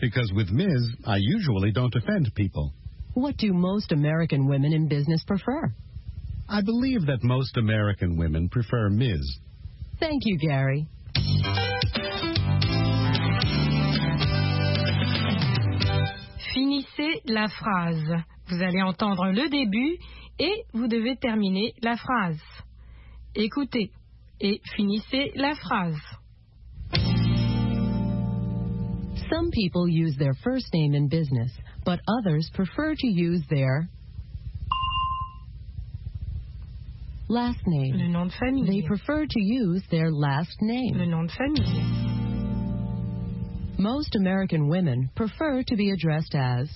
because with Ms., I usually don't offend people. What do most American women in business prefer? I believe that most American women prefer Ms. Thank you, Gary. Finissez la phrase. Vous allez entendre le début et vous devez terminer la phrase. Écoutez et finissez la phrase. Some people use their first name in business, but others prefer to use their last name. Le nom de famille. They prefer to use their last name. Le nom de famille. Most American women prefer to be addressed as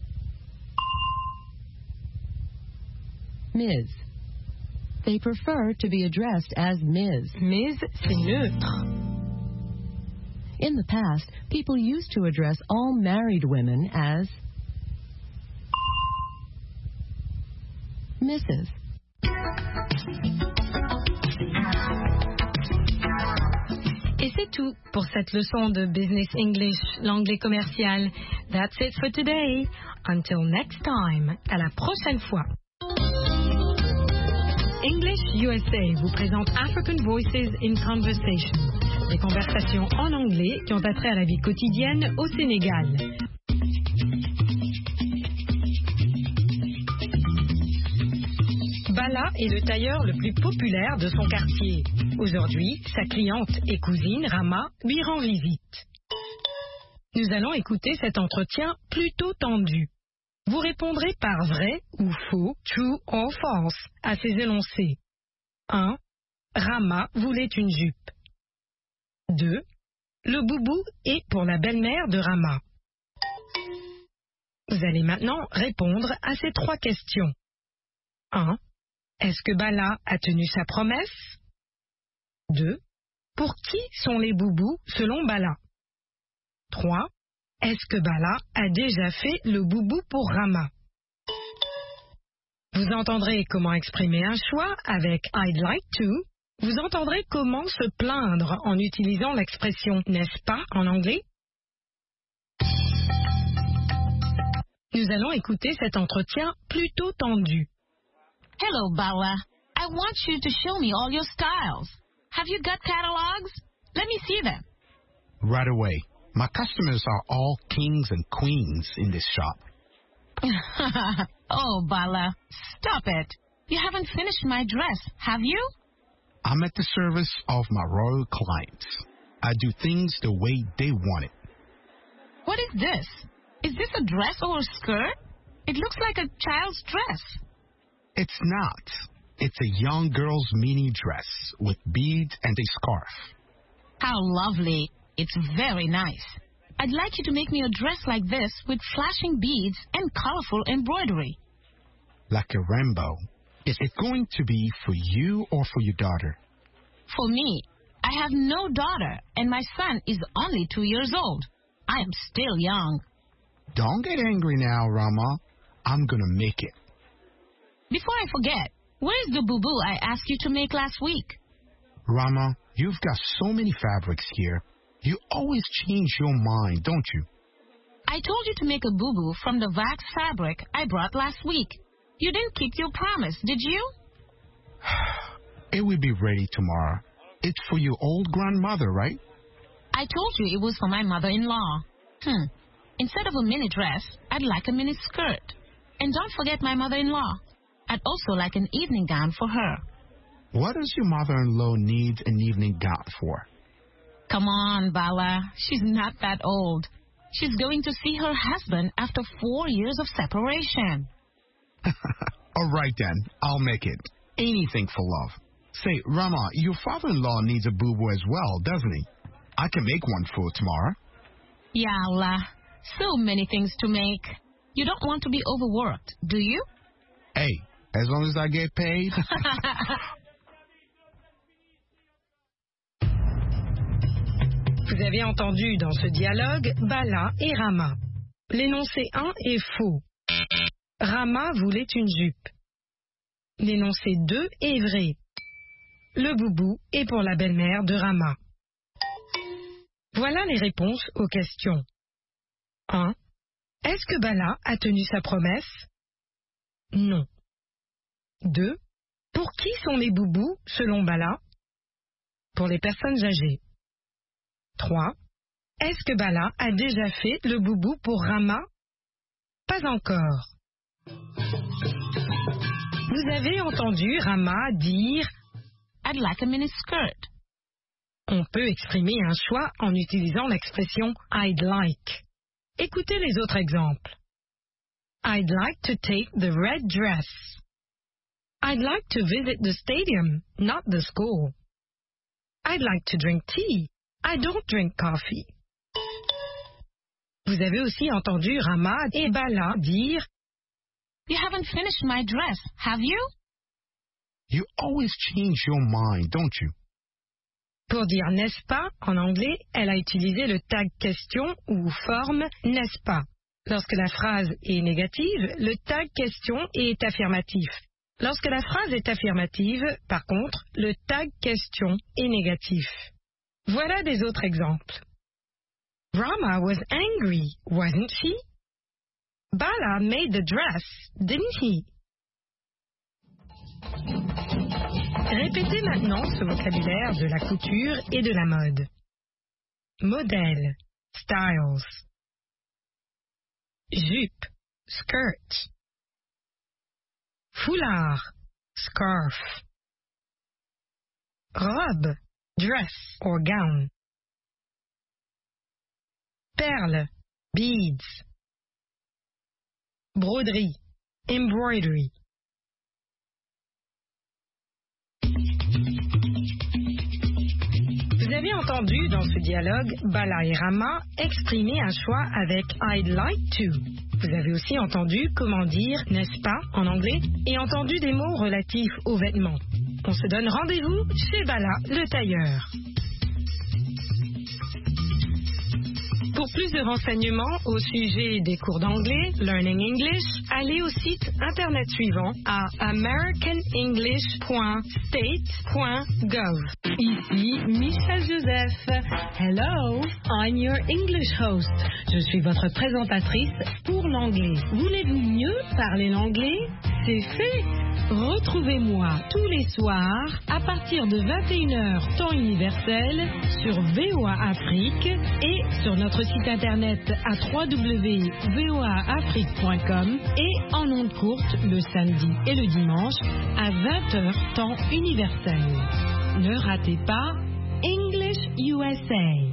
Ms. They prefer to be addressed as Ms. Ms, c'est neutre. In the past, people used to address all married women as Mrs. Et c'est tout pour cette leçon de Business English, l'anglais commercial. That's it for today. Until next time. À la prochaine fois. English USA vous présente African Voices in Conversation. Des conversations en anglais qui ont attrait à la vie quotidienne au Sénégal. Bala est le tailleur le plus populaire de son quartier. Aujourd'hui, sa cliente et cousine, Rama, lui rend visite. Nous allons écouter cet entretien plutôt tendu. Vous répondrez par vrai ou faux, true or false, à ces énoncés. 1. Rama voulait une jupe. 2. Le boubou est pour la belle-mère de Rama. Vous allez maintenant répondre à ces 3 questions. 1. Est-ce que Bala a tenu sa promesse? 2. Pour qui sont les boubous selon Bala? 3. Est-ce que Bala a déjà fait le boubou pour Rama? Vous entendrez comment exprimer un choix avec I'd like to. Vous entendrez comment se plaindre en utilisant l'expression n'est-ce pas en anglais. Nous allons écouter cet entretien plutôt tendu. Hello, Bala. I want you to show me all your styles. Have you got catalogs? Let me see them. Right away. My customers are all kings and queens in this shop. Oh, Bala, stop it. You haven't finished my dress, have you? I'm at the service of my royal clients. I do things the way they want it. What is this? Is this a dress or a skirt? It looks like a child's dress. It's not. It's a young girl's mini dress with beads and a scarf. How lovely. It's very nice. I'd like you to make me a dress like this with flashing beads and colorful embroidery. Like a rainbow. Is it going to be for you or for your daughter? For me. I have no daughter, and my son is only 2 years old. I am still young. Don't get angry now, Rama. I'm gonna make it. Before I forget, where's the boo-boo I asked you to make last week? Rama, you've got so many fabrics here. You always change your mind, don't you? I told you to make a boo-boo from the wax fabric I brought last week. You didn't keep your promise, did you? It will be ready tomorrow. It's for your old grandmother, right? I told you it was for my mother-in-law. Instead of a mini dress, I'd like a mini skirt. And don't forget my mother-in-law. I'd also like an evening gown for her. What does your mother-in-law need an evening gown for? Come on, Bala. She's not that old. She's going to see her husband after 4 years of separation. All right, then. I'll make it. Anything for love. Say, Rama, your father-in-law needs a boo-boo as well, doesn't he? I can make one for tomorrow. Yeah, Allah. So many things to make. You don't want to be overworked, do you? Hey, as long as I get paid. Vous avez entendu dans ce dialogue Bala et Rama. L'énoncé 1 est faux. Rama voulait une jupe. L'énoncé 2 est vrai. Le boubou est pour la belle-mère de Rama. Voilà les réponses aux questions. 1. Est-ce que Bala a tenu sa promesse? Non. 2. Pour qui sont les boubous, selon Bala? Pour les personnes âgées. 3. Est-ce que Bala a déjà fait le boubou pour Rama? Pas encore. Vous avez entendu Rama dire « I'd like a mini skirt ». On peut exprimer un choix en utilisant l'expression « I'd like ». Écoutez les autres exemples. I'd like to take the red dress. I'd like to visit the stadium, not the school. I'd like to drink tea. I don't drink coffee. Vous avez aussi entendu Rama et Bala dire You haven't finished my dress, have you? You always change your mind, don't you? Pour dire n'est-ce pas, en anglais, elle a utilisé le tag question ou forme n'est-ce pas. Lorsque la phrase est négative, le tag question est affirmatif. Lorsque la phrase est affirmative, par contre, le tag question est négatif. Voilà des autres exemples. Rama was angry, wasn't he? Bala made the dress, didn't he? Répétez maintenant ce vocabulaire de la couture et de la mode. Modèle, styles. Jupe, skirt. Foulard, scarf. Robe, dress or gown. Perles, beads. Broderie, embroidery. Vous avez entendu dans ce dialogue Bala et Rama exprimer un choix avec I'd like to. Vous avez aussi entendu comment dire n'est-ce pas en anglais et entendu des mots relatifs aux vêtements. On se donne rendez-vous chez Bala le tailleur. Pour plus de renseignements au sujet des cours d'anglais, Learning English, allez au site internet suivant à americanenglish.state.gov. Ici Michel Joseph. Hello, I'm your English host. Je suis votre présentatrice pour l'anglais. Voulez-vous mieux parler l'anglais? C'est fait! Retrouvez-moi tous les soirs à partir de 21h temps universel sur VOA Afrique et sur notre site internet à www.voaafrique.com et en ondes courtes le samedi et le dimanche à 20h temps universel. Ne ratez pas English USA.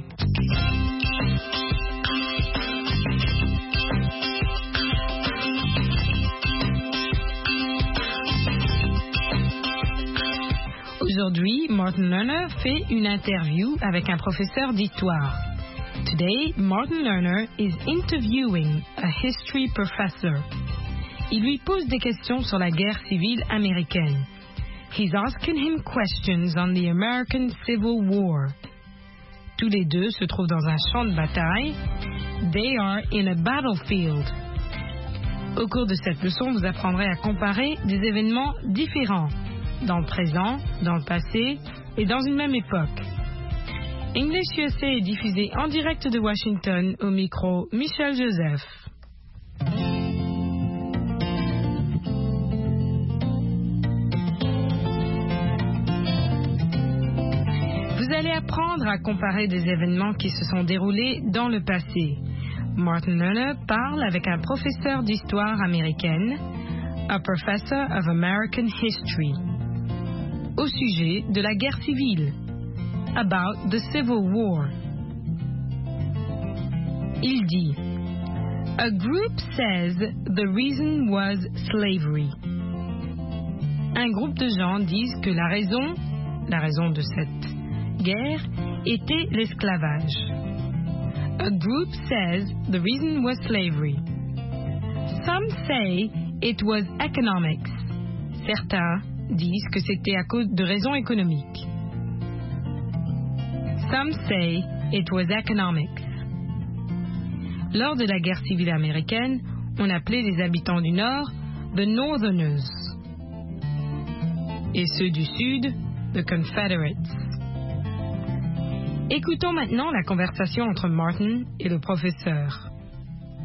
Aujourd'hui, Martin Lerner fait une interview avec un professeur d'histoire. Today, Martin Lerner is interviewing a history professor. Il lui pose des questions sur la guerre civile américaine. He's asking him questions on the American Civil War. Tous les deux se trouvent dans un champ de bataille. They are in a battlefield. Au cours de cette leçon, vous apprendrez à comparer des événements différents, dans le présent, dans le passé et dans une même époque. English USA est diffusé en direct de Washington au micro Michel Joseph. Vous allez apprendre à comparer des événements qui se sont déroulés dans le passé. Martin Lerner parle avec un professeur d'histoire américaine, a professor of American history, au sujet de la guerre civile, about the Civil War. Il dit, a group says the reason was slavery. Un groupe de gens disent que la raison de cette guerre était l'esclavage. A group says the reason was slavery. Some say it was economics. Certains disent que c'était à cause de raisons économiques. Some say it was economics. Lors de la guerre civile américaine, on appelait les habitants du Nord the Northerners et ceux du Sud the Confederates. Écoutons maintenant la conversation entre Martin et le professeur.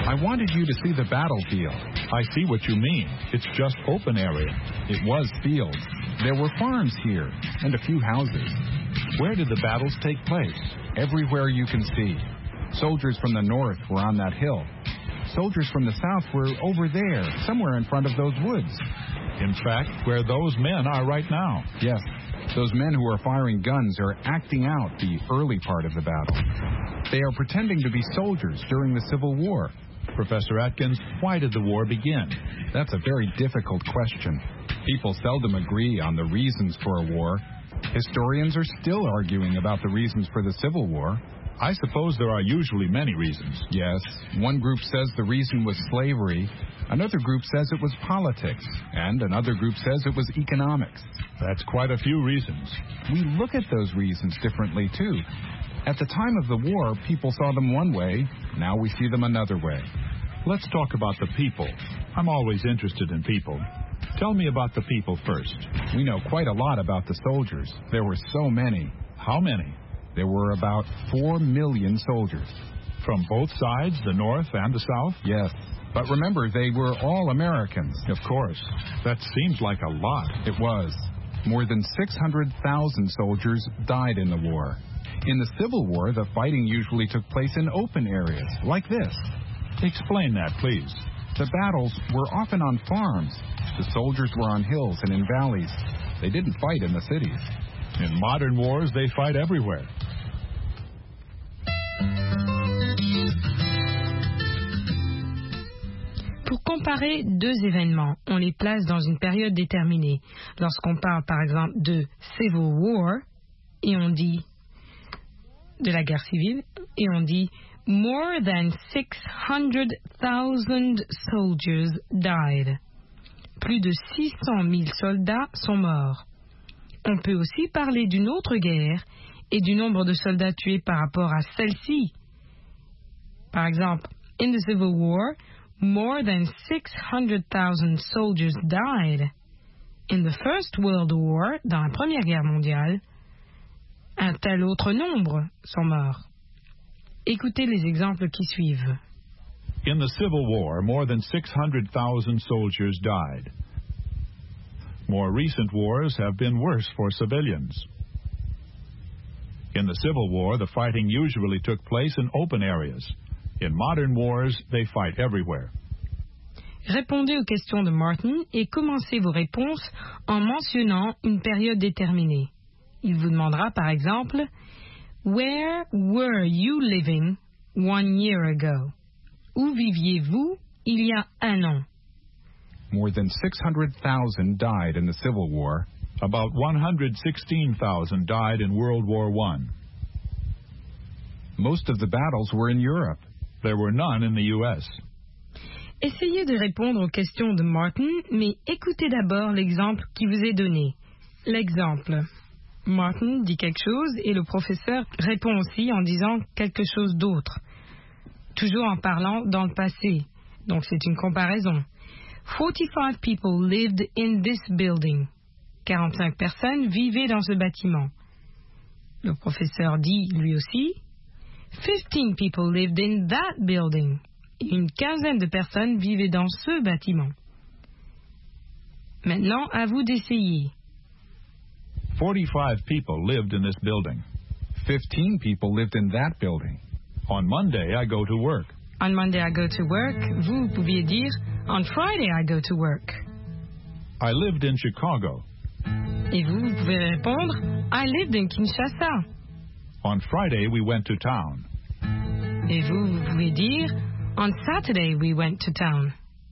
I wanted you to see the battlefield. I see what you mean. It's just open area. It was fields. There were farms here and a few houses. Where did the battles take place? Everywhere you can see. Soldiers from the north were on that hill. Soldiers from the south were over there, somewhere in front of those woods. In fact, where those men are right now. Yes, those men who are firing guns are acting out the early part of the battle. They are pretending to be soldiers during the Civil War. Professor Atkins, why did the war begin? That's a very difficult question. People seldom agree on the reasons for a war. Historians are still arguing about the reasons for the Civil War. I suppose there are usually many reasons. Yes. One group says the reason was slavery. Another group says it was politics. And another group says it was economics. That's quite a few reasons. We look at those reasons differently, too. At the time of the war, people saw them one way. Now we see them another way. Let's talk about the people. I'm always interested in people. Tell me about the people first. We know quite a lot about the soldiers. There were so many. How many? There were about 4 million soldiers. From both sides, the North and the South? Yes. But remember, they were all Americans. Of course. That seems like a lot. It was. More than 600,000 soldiers died in the war. In the Civil War, the fighting usually took place in open areas, like this. Explain that, please. The battles were often on farms. The soldiers were on hills and in valleys. They didn't fight in the cities. In modern wars, they fight everywhere. Pour comparer deux événements, on les place dans une période déterminée. Lorsqu'on parle par exemple de Civil War, et on dit de la guerre civile, et on dit more than 600,000 soldiers died. Plus de 600 000 soldats sont morts. On peut aussi parler d'une autre guerre et du nombre de soldats tués par rapport à celle-ci. Par exemple, in the Civil War, more than 600,000 soldiers died. In the First World War, dans la Première Guerre mondiale, un tel autre nombre sont morts. Écoutez les exemples qui suivent. In the Civil War, more than 600,000 soldiers died. More recent wars have been worse for civilians. In the Civil War, the fighting usually took place in open areas. In modern wars, they fight everywhere. Répondez aux questions de Martin et commencez vos réponses en mentionnant une période déterminée. Il vous demandera par exemple « Where were you living 1 year ago » Où viviez-vous il y a un an? More than 600,000 died in the Civil War. About 116,000 died in World War I. Most of the battles were in Europe. There were none in the U.S. Essayez de répondre aux questions de Martin, mais écoutez d'abord l'exemple qui vous est donné. L'exemple. Martin dit quelque chose et le professeur répond aussi en disant quelque chose d'autre. Toujours en parlant dans le passé. Donc c'est une comparaison. 45 people lived in this building. 45 personnes vivaient dans ce bâtiment. Le professeur dit lui aussi 15 people lived in that building. Une quinzaine de personnes vivaient dans ce bâtiment. Maintenant, à vous d'essayer. 45 people lived in this building. 15 people lived in that building. On Monday, I go to work. On Monday, I go to work. Vous pouviez dire, on Friday, I go to work. I lived in Chicago. Et vous pouvez répondre, I lived in Kinshasa. On Friday, we went to town. Et vous pouvez dire, on Saturday, we went to town.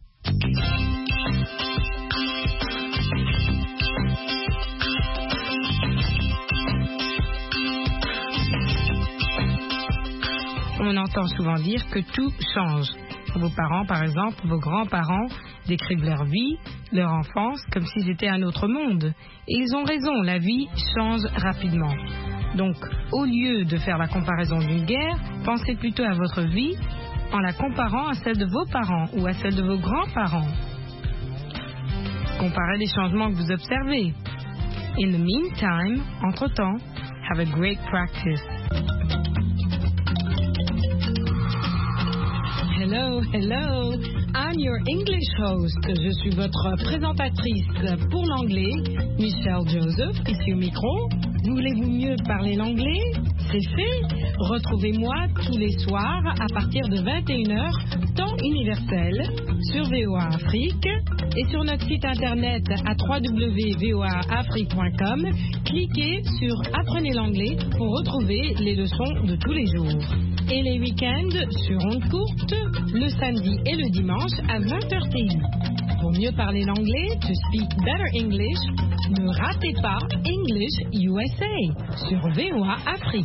On entend souvent dire que tout change. Vos parents, par exemple, vos grands-parents décrivent leur vie, leur enfance, comme si c'était un autre monde. Et ils ont raison, la vie change rapidement. Donc, au lieu de faire la comparaison d'une guerre, pensez plutôt à votre vie en la comparant à celle de vos parents ou à celle de vos grands-parents. Comparez les changements que vous observez. In the meantime, entre-temps, have a great practice. hello, hello. I'm your English host. Je suis votre présentatrice pour l'anglais, Michelle Joseph, ici au micro. Voulez-vous mieux parler l'anglais? C'est fait. Retrouvez-moi tous les soirs à partir de 21h, temps universel, sur VOA Afrique et sur notre site internet à www.voaafrique.com. Cliquez sur Apprenez l'anglais pour retrouver les leçons de tous les jours. Et les week-ends sur ondes courtes, le samedi et le dimanche à 20h TI. Pour mieux parler l'anglais, to speak better English, ne ratez pas English USA sur VOA Afrique.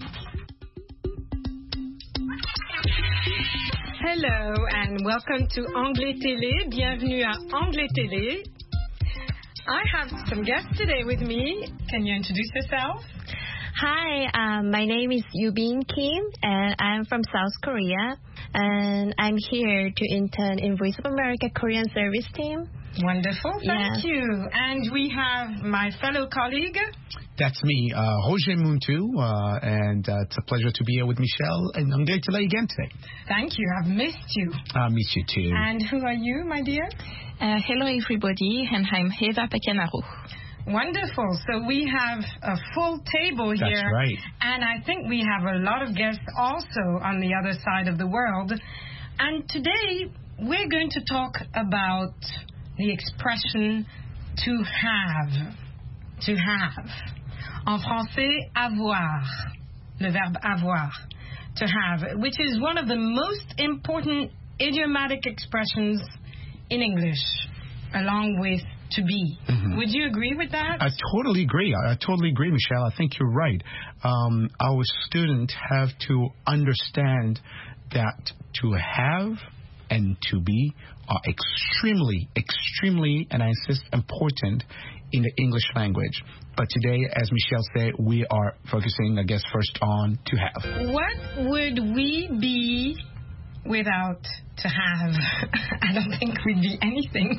Hello and welcome to Anglais Télé. Bienvenue à Anglais Télé. I have some guests today with me. Can you introduce yourself? Hi, my name is Yubin Kim, and I'm from South Korea, and I'm here to intern in Voice of America Korean Service Team. Wonderful, thank you. And we have my fellow colleague. That's me, Roger Muntu, and it's a pleasure to be here with Michelle, and I'm going to lay again today. Thank you, I've missed you. I miss you too. And who are you, my dear? Hello everybody, and I'm Eva Pekenaro. Wonderful. So we have a full table here. That's right. And I think we have a lot of guests also on the other side of the world. And today we're going to talk about the expression to have. To have. En français, avoir. Le verbe avoir. To have, which is one of the most important idiomatic expressions in English, along with to be. Mm-hmm. Would you agree with that? I totally agree. I totally agree, Michelle. I think you're right. Our students have to understand that to have and to be are extremely, extremely, and I insist, important in the English language. But today, as Michelle said, we are focusing, I guess, first on to have. What would we be without to have? I don't think we'd be anything.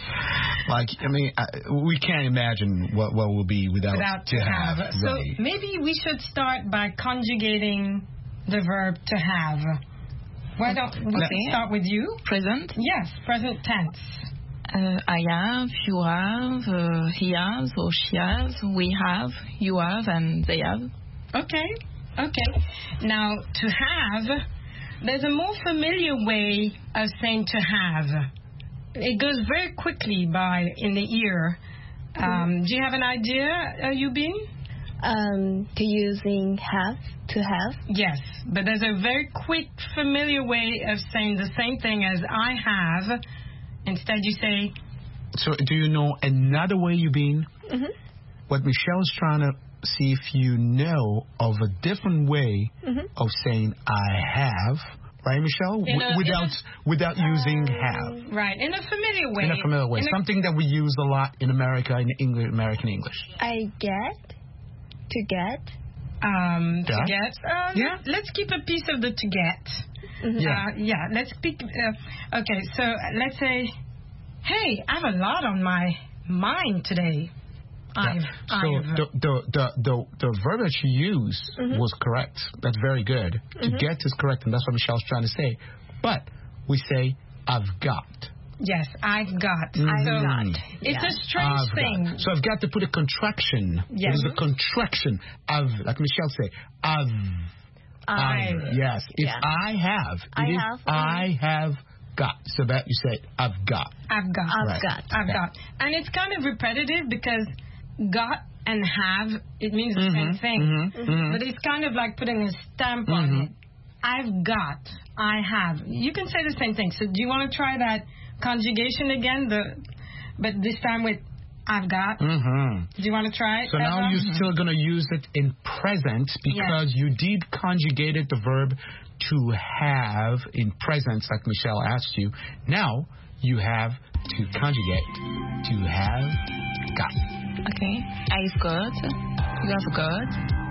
We can't imagine what we'll be without to have. So right. Maybe we should start by conjugating the verb to have. Why don't we start with you? Present? Yes, present tense. I have, you have, he has or she has, we have, you have, and they have. Okay. Now, to have, there's a more familiar way of saying to have. It goes very quickly by in the ear. Do you have an idea, Yubin? To using have, to have. Yes, but there's a very quick, familiar way of saying the same thing as I have. Instead, you say... So, do you know another way, Yubin? Mm-hmm. What Michelle's trying to see if you know of a different way of saying I have, right, Michelle? Without using have. Right, in a familiar way. In a familiar way. Something that we use a lot in America, in American English. I get. To get. To get. Let's keep a piece of the to get. Mm-hmm. Let's speak. Okay, so let's say, hey, I have a lot on my mind today. The verb that you used was correct. That's very good. To get is correct, and that's what Michelle's trying to say. But we say, I've got. Yes, I've got. I've got. It's a strange thing. So I've got to put a contraction. Yes. It is a contraction. Like Michelle say, yes. If I have, I have got. So that you say, I've got. I've got. I've got. I've got. And it's kind of repetitive because got and have, it means the same thing. But it's kind of like putting a stamp on it. I've got. I have. You can say the same thing. So do you want to try that conjugation again? But this time with I've got. Do you want to try it? So now you're still going to use it in present because you did conjugated the verb to have in present, like Michelle asked you. Now you have to conjugate to have got. Okay. I've got. You have got.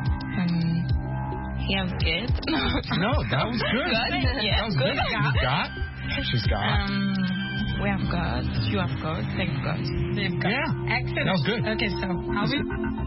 He have get. No, that was good. Yeah. That was good. You got. She's got. We have got. You have got. They've got. They've got. Yeah. Excellent. That was good. Okay, so how we...